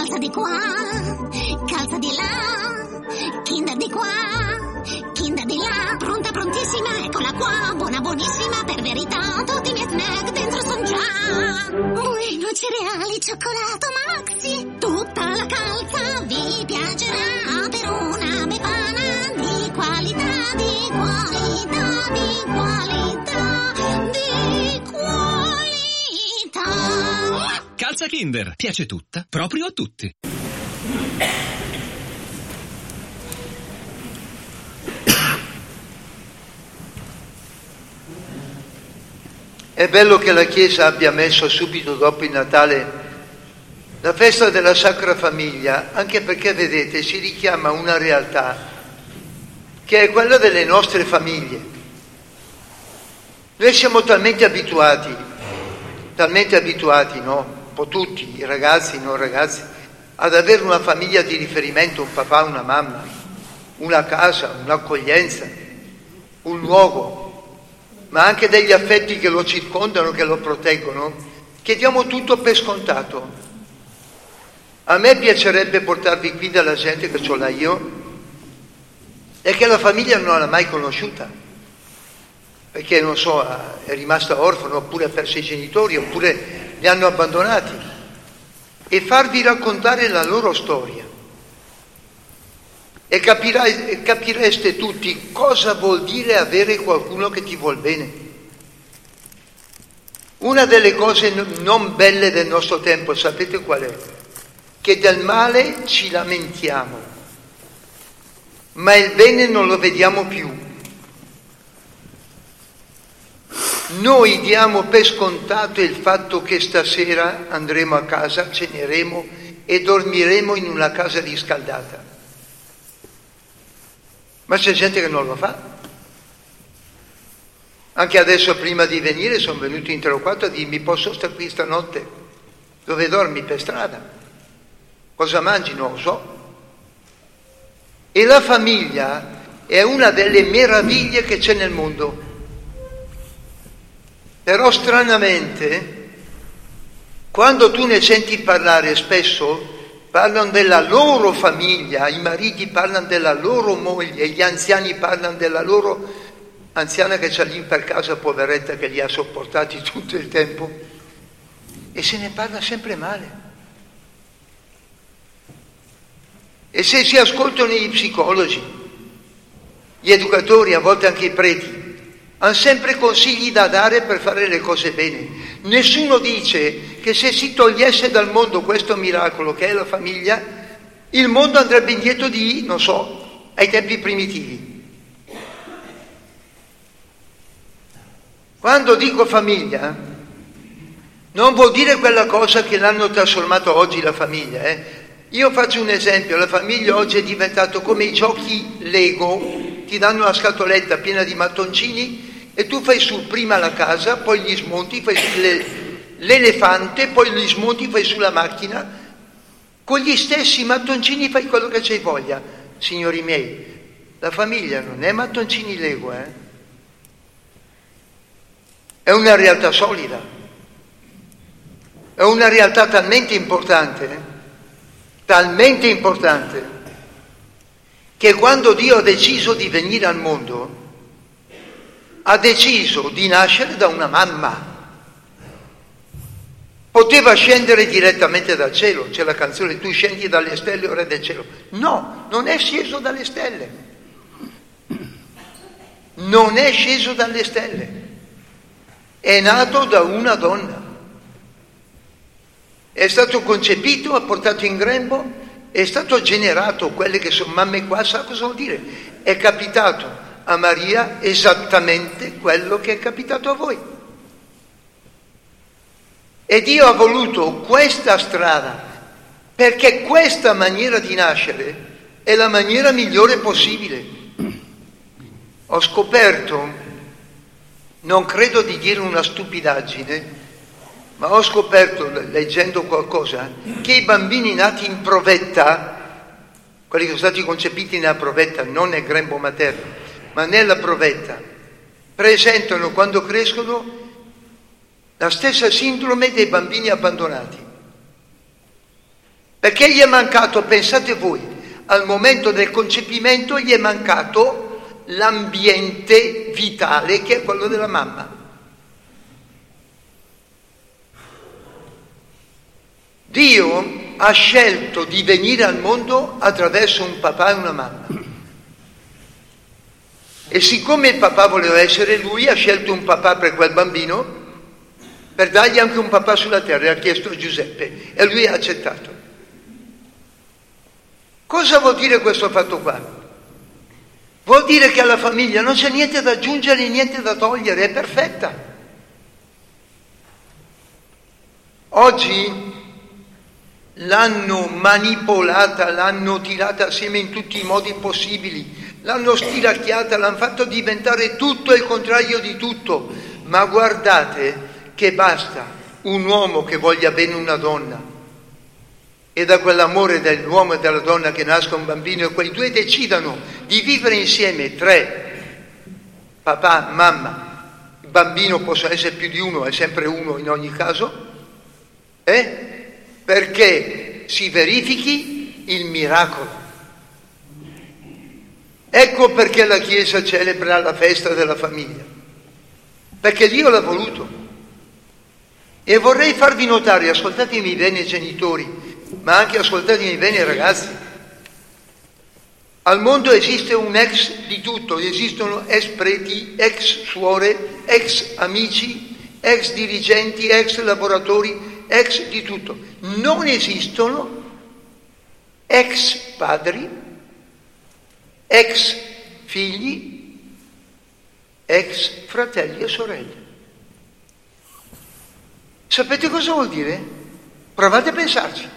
calza di qua, calza di là, Kinder di qua, Kinder di là, pronta prontissima, eccola qua, buona buonissima, per verità, tutti i miei snack dentro son già. Bueno, cereali, cioccolato, maxi, tutta la calza vi piacerà, per una befana di qualità, di qualità, di qualità, di qualità. Calza Kinder, piace tutta, proprio a tutti. È bello che la Chiesa abbia messo subito dopo il Natale la festa della Sacra Famiglia, anche perché, vedete, si richiama una realtà che è quella delle nostre famiglie. Noi siamo talmente abituati, no? Un po' tutti, i ragazzi, i non ragazzi, ad avere una famiglia di riferimento, un papà, una mamma, una casa, un'accoglienza, un luogo, ma anche degli affetti che lo circondano, che lo proteggono, che diamo tutto per scontato. A me piacerebbe portarvi qui dalla gente che ce l'ho io e che la famiglia non l'ha mai conosciuta, perché, non so, è rimasta orfana, oppure ha perso i genitori, oppure li hanno abbandonati, e farvi raccontare la loro storia. E capireste tutti cosa vuol dire avere qualcuno che ti vuol bene. Una delle cose non belle del nostro tempo, sapete qual è? Che del male ci lamentiamo, ma il bene non lo vediamo più. Noi diamo per scontato il fatto che stasera andremo a casa, ceneremo e dormiremo in una casa riscaldata. Ma c'è gente che non lo fa. Anche adesso, prima di venire, sono venuti in 3 o 4 a dirmi: posso stare qui stanotte? Dove dormi? Per strada. Cosa mangi? Non lo so. E la famiglia è una delle meraviglie che c'è nel mondo. Però stranamente, quando tu ne senti parlare, spesso parlano della loro famiglia, i mariti parlano della loro moglie, gli anziani parlano della loro anziana che c'ha lì per casa, poveretta, che li ha sopportati tutto il tempo, e se ne parla sempre male. E se si ascoltano gli psicologi, gli educatori, a volte anche i preti, hanno sempre consigli da dare per fare le cose bene. Nessuno dice che se si togliesse dal mondo questo miracolo che è la famiglia, il mondo andrebbe indietro di, non so, ai tempi primitivi. Quando dico famiglia, non vuol dire quella cosa che l'hanno trasformato oggi la famiglia. Io faccio un esempio: la famiglia oggi è diventato come i giochi Lego, ti danno una scatoletta piena di mattoncini e tu fai su prima la casa, poi gli smonti, fai su l'elefante, poi gli smonti, fai sulla macchina, con gli stessi mattoncini fai quello che c'hai voglia. Signori miei, la famiglia non è mattoncini Lego, È una realtà solida, è una realtà talmente importante, che quando Dio ha deciso di venire al mondo, ha deciso di nascere da una mamma. Poteva scendere direttamente dal cielo, c'è la canzone "Tu scendi dalle stelle, o re del cielo". No, non è sceso dalle stelle. Non è sceso dalle stelle. È nato da una donna. È stato concepito, ha portato in grembo, è stato generato. Quelle che sono mamme qua sa cosa vuol dire. È capitato a Maria esattamente quello che è capitato a voi. E Dio ha voluto questa strada, perché questa maniera di nascere è la maniera migliore possibile. Ho scoperto, non credo di dire una stupidaggine, ma ho scoperto, leggendo qualcosa, che i bambini nati in provetta, quelli che sono stati concepiti nella provetta, non nel grembo materno, ma nella provetta, presentano quando crescono la stessa sindrome dei bambini abbandonati. Perché gli è mancato, pensate voi, al momento del concepimento gli è mancato l'ambiente vitale che è quello della mamma. Dio ha scelto di venire al mondo attraverso un papà e una mamma. E siccome il papà voleva essere lui, ha scelto un papà per quel bambino, per dargli anche un papà sulla terra, e ha chiesto Giuseppe, e lui ha accettato. Cosa vuol dire questo fatto qua? Vuol dire che alla famiglia non c'è niente da aggiungere, niente da togliere, è perfetta. Oggi l'hanno manipolata, l'hanno tirata assieme in tutti i modi possibili, l'hanno stiracchiata, l'hanno fatto diventare tutto il contrario di tutto. Ma guardate che basta un uomo che voglia bene una donna e da quell'amore dell'uomo e della donna che nasca un bambino e quei due decidano di vivere insieme, 3, papà, mamma, il bambino possa essere più di uno, è sempre uno in ogni caso, perché si verifichi il miracolo. Ecco perché la Chiesa celebra la festa della famiglia, perché Dio l'ha voluto. E vorrei farvi notare, ascoltatemi bene genitori, ma anche ascoltatemi bene ragazzi, al mondo esiste un ex di tutto, esistono ex preti, ex suore, ex amici, ex dirigenti, ex lavoratori, ex di tutto. Non esistono ex padri, ex figli, ex fratelli e sorelle. Sapete cosa vuol dire? Provate a pensarci.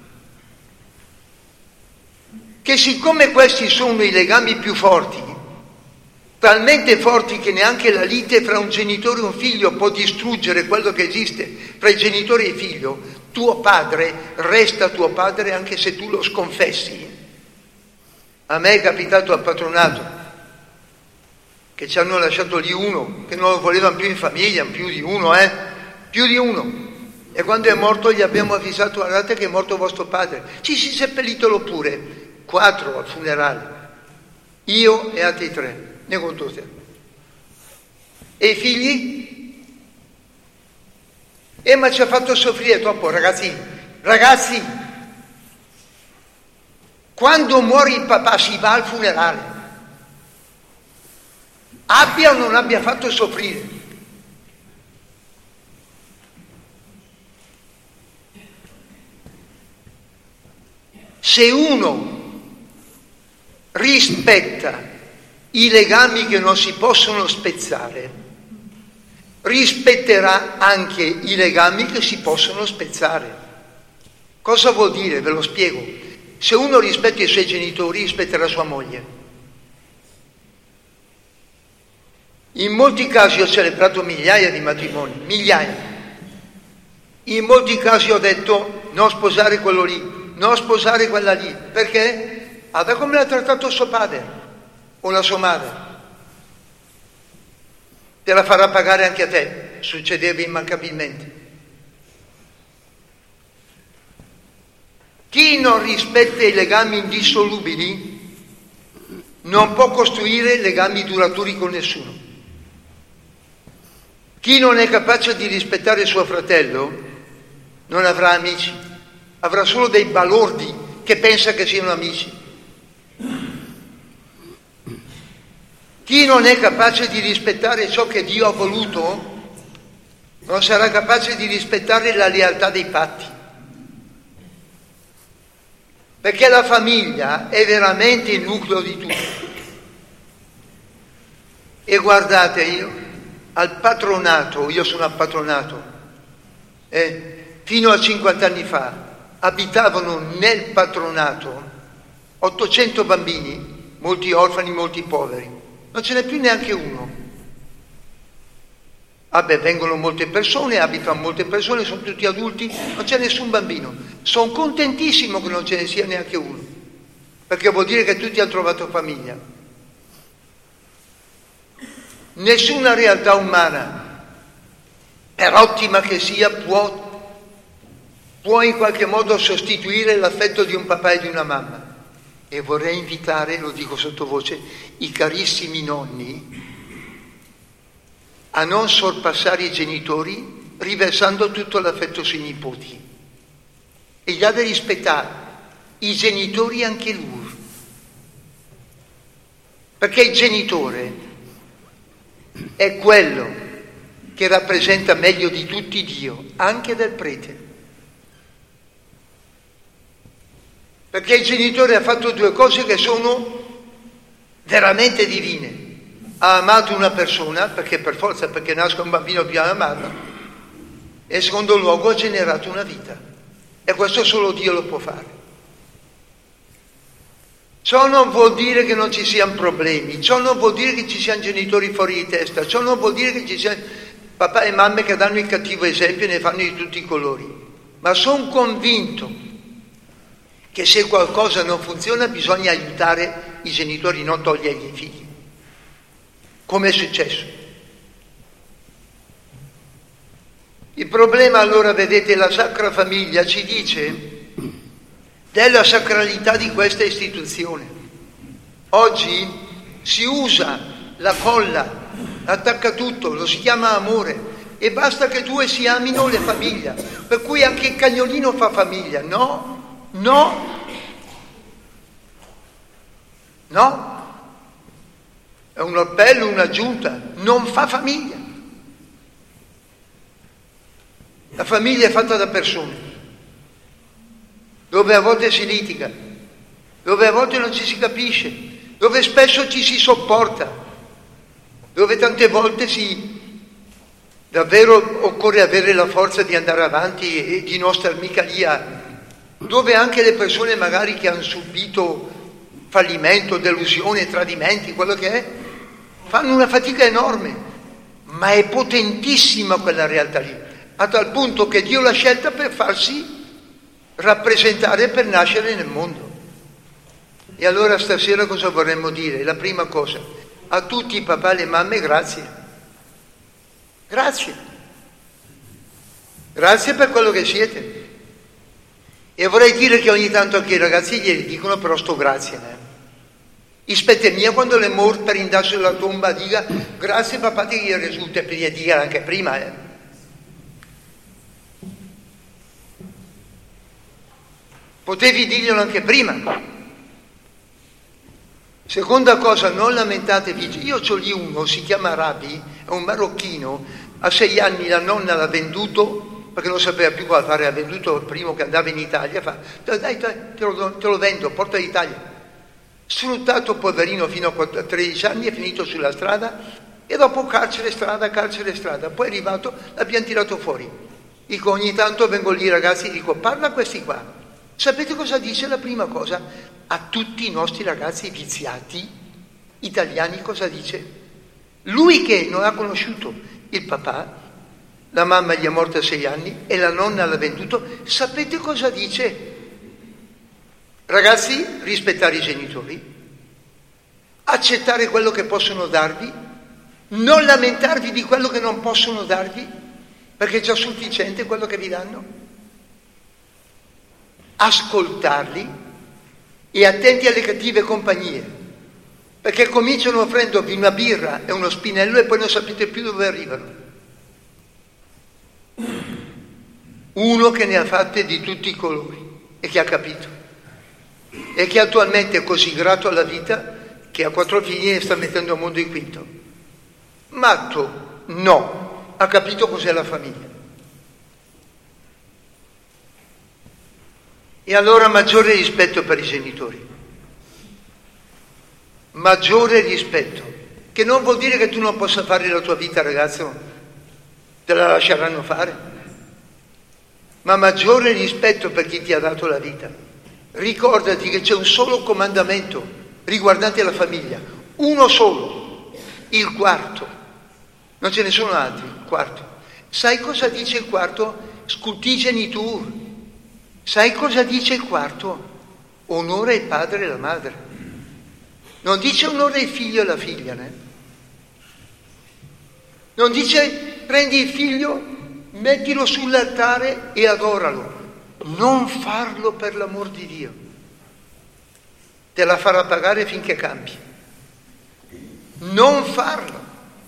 Che siccome questi sono i legami più forti, talmente forti che neanche la lite fra un genitore e un figlio può distruggere quello che esiste fra il genitore e il figlio, tuo padre resta tuo padre anche se tu lo sconfessi. A me è capitato al patronato che ci hanno lasciato lì uno che non lo volevano più in famiglia, più di uno, più di uno. E quando è morto gli abbiamo avvisato: guardate che è morto vostro padre. Sì, seppellitelo pure. 4 al funerale, io e altri 3, ne conto 3. E i figli? Ma ci ha fatto soffrire troppo, ragazzi. Quando muore il papà si va al funerale, abbia o non abbia fatto soffrire. Se uno rispetta i legami che non si possono spezzare, rispetterà anche i legami che si possono spezzare. Cosa vuol dire? Ve lo spiego. Se uno rispetta i suoi genitori, rispetterà sua moglie. In molti casi ho celebrato migliaia di matrimoni, migliaia. In molti casi ho detto: non sposare quello lì, non sposare quella lì. Perché? Da come l'ha trattato suo padre o la sua madre. Te la farà pagare anche a te, succedeva immancabilmente. Chi non rispetta i legami indissolubili non può costruire legami duraturi con nessuno. Chi non è capace di rispettare suo fratello non avrà amici, avrà solo dei balordi che pensa che siano amici. Chi non è capace di rispettare ciò che Dio ha voluto non sarà capace di rispettare la lealtà dei patti. Perché la famiglia è veramente il nucleo di tutto. E guardate, io sono al patronato, fino a 50 anni fa abitavano nel patronato 800 bambini, molti orfani, molti poveri. Non ce n'è più neanche uno. Vengono molte persone, abitano molte persone, sono tutti adulti, non c'è nessun bambino. Sono contentissimo che non ce ne sia neanche uno, perché vuol dire che tutti hanno trovato famiglia. Nessuna realtà umana, per ottima che sia, può può in qualche modo sostituire l'affetto di un papà e di una mamma. E vorrei invitare, lo dico sottovoce, i carissimi nonni a non sorpassare i genitori riversando tutto l'affetto sui nipoti. E gli ha da rispettare i genitori anche lui. Perché il genitore è quello che rappresenta meglio di tutti Dio, anche del prete. Perché il genitore ha fatto due cose che sono veramente divine. Ha amato una persona, perché per forza, perché nasce un bambino bisogna amarlo, e in secondo luogo ha generato una vita. E questo solo Dio lo può fare. Ciò non vuol dire che non ci siano problemi, ciò non vuol dire che ci siano genitori fuori di testa, ciò non vuol dire che ci siano papà e mamme che danno il cattivo esempio e ne fanno di tutti i colori. Ma sono convinto che se qualcosa non funziona bisogna aiutare i genitori, non togliergli i figli. Come è successo? Il problema allora, vedete, la Sacra Famiglia ci dice della sacralità di questa istituzione. Oggi si usa la colla, attacca tutto, lo si chiama amore e basta che due si amino le famiglie, per cui anche il cagnolino fa famiglia. No, è un orpello, un'aggiunta, non fa famiglia. La famiglia è fatta da persone, dove a volte si litiga, dove a volte non ci si capisce, dove spesso ci si sopporta, dove tante volte davvero occorre avere la forza di andare avanti e di non star mica lì dove anche le persone magari che hanno subito fallimento, delusione, tradimenti, quello che è, fanno una fatica enorme, ma è potentissima quella realtà lì, a tal punto che Dio l'ha scelta per farsi rappresentare, per nascere nel mondo. E allora stasera cosa vorremmo dire? La prima cosa, a tutti i papà e le mamme, grazie per quello che siete. E vorrei dire che ogni tanto anche i ragazzi glieli dicono, però sto grazie, Ispette mia quando le morte per andare sulla tomba dica grazie papà che gli risulta, per gli dire anche prima, Potevi dirglielo anche prima. Seconda cosa, non lamentatevi. Io c'ho lì uno, si chiama Rabi, è un marocchino, a 6 anni la nonna l'ha venduto, perché non sapeva più cosa fare, ha venduto il primo che andava in Italia, fa, dai, te lo vendo, porta l'Italia. Sfruttato poverino fino a 13 anni, è finito sulla strada e dopo carcere, strada, poi è arrivato, l'abbiamo tirato fuori. Dico, ogni tanto vengo lì ragazzi, dico, parla a questi qua. Sapete cosa dice la prima cosa? A tutti i nostri ragazzi viziati italiani cosa dice? Lui che non ha conosciuto il papà, la mamma gli è morta a 6 anni e la nonna l'ha venduto, sapete cosa dice? Ragazzi, rispettare i genitori, accettare quello che possono darvi, non lamentarvi di quello che non possono darvi, perché è già sufficiente quello che vi danno. Ascoltarli e attenti alle cattive compagnie, perché cominciano offrendovi una birra e uno spinello e poi non sapete più dove arrivano. Uno che ne ha fatte di tutti i colori e che ha capito e che attualmente è così grato alla vita che ha 4 figli e sta mettendo al mondo il quinto. Matto no, ha capito cos'è la famiglia. E allora maggiore rispetto per i genitori, maggiore rispetto, che non vuol dire che tu non possa fare la tua vita, ragazzo, te la lasceranno fare, ma maggiore rispetto per chi ti ha dato la vita. Ricordati che c'è un solo comandamento riguardante la famiglia, uno solo, il quarto, non ce ne sono altri, il quarto. Sai cosa dice il quarto? Scultigenitur. Sai cosa dice il quarto? Onora il padre e la madre. Non dice onora il figlio e la figlia, Non dice prendi il figlio, mettilo sull'altare e adoralo. non farlo per l'amor di Dio. Te la farà pagare finché cambi. Non farlo.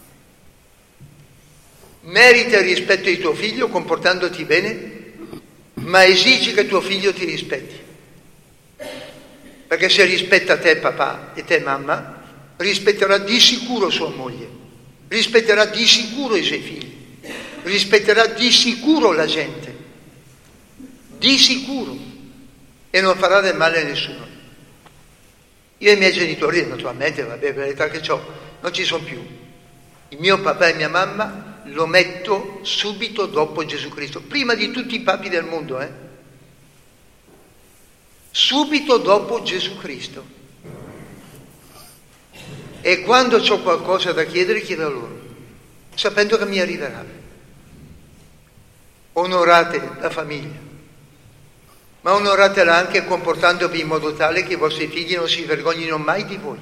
Merita il rispetto di tuo figlio comportandoti bene, ma esigi che tuo figlio ti rispetti. Perché se rispetta te papà e te mamma, rispetterà di sicuro sua moglie, rispetterà di sicuro i suoi figli, rispetterà di sicuro la gente, di sicuro, e non farà del male a nessuno. Io e i miei genitori, naturalmente, vabbè, per l'età che ho, non ci sono più. Il mio papà e mia mamma lo metto subito dopo Gesù Cristo, prima di tutti i papi del mondo, subito dopo Gesù Cristo. E quando ho qualcosa da chiedere, chiedo a loro, sapendo che mi arriverà. Onorate la famiglia, ma onoratela anche comportandovi in modo tale che i vostri figli non si vergognino mai di voi.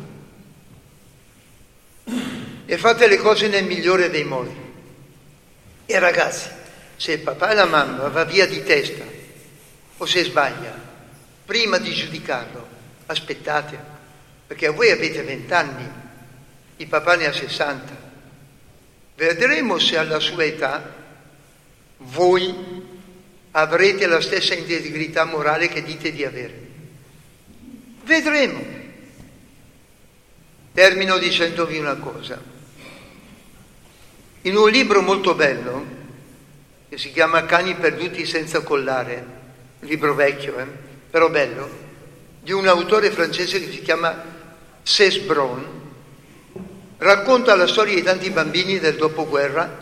E fate le cose nel migliore dei modi. E ragazzi, se il papà e la mamma va via di testa o se sbaglia, prima di giudicarlo, aspettate, perché voi avete 20 anni, il papà ne ha 60. Vedremo se alla sua età voi avrete la stessa integrità morale che dite di avere. Vedremo. Termino dicendovi una cosa. In un libro molto bello, che si chiama Cani perduti senza collare, un libro vecchio, però bello, di un autore francese che si chiama Cesbron, racconta la storia di tanti bambini del dopoguerra,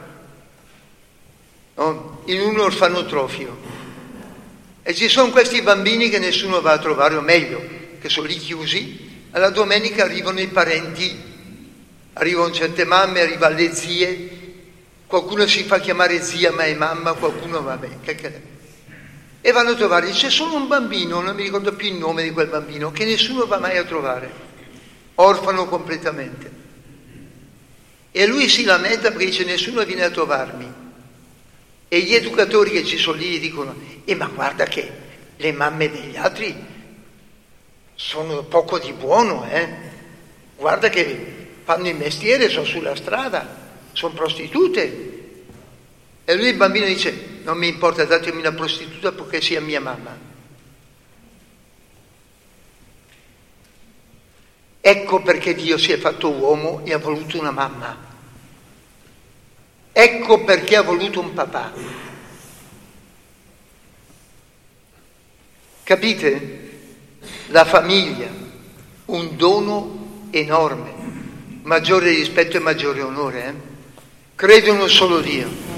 no? In un orfanotrofio. E ci sono questi bambini che nessuno va a trovare, o meglio, che sono lì chiusi. Alla domenica arrivano i parenti, arrivano certe mamme, arrivano le zie, qualcuno si fa chiamare zia ma è mamma, qualcuno vabbè, e vanno a trovare. C'è solo un bambino, non mi ricordo più il nome di quel bambino, che nessuno va mai a trovare, orfano completamente. E lui si lamenta perché dice nessuno viene a trovarmi. E gli educatori che ci sono lì gli dicono ma guarda che le mamme degli altri sono poco di buono, guarda che fanno il mestiere, sono sulla strada, sono prostitute. E lui il bambino dice non mi importa, datemi una prostituta purché sia mia mamma. Ecco perché Dio si è fatto uomo e ha voluto una mamma. Ecco perché ha voluto un papà. Capite? La famiglia, un dono enorme, maggiore rispetto e maggiore onore. Credo in un solo Dio.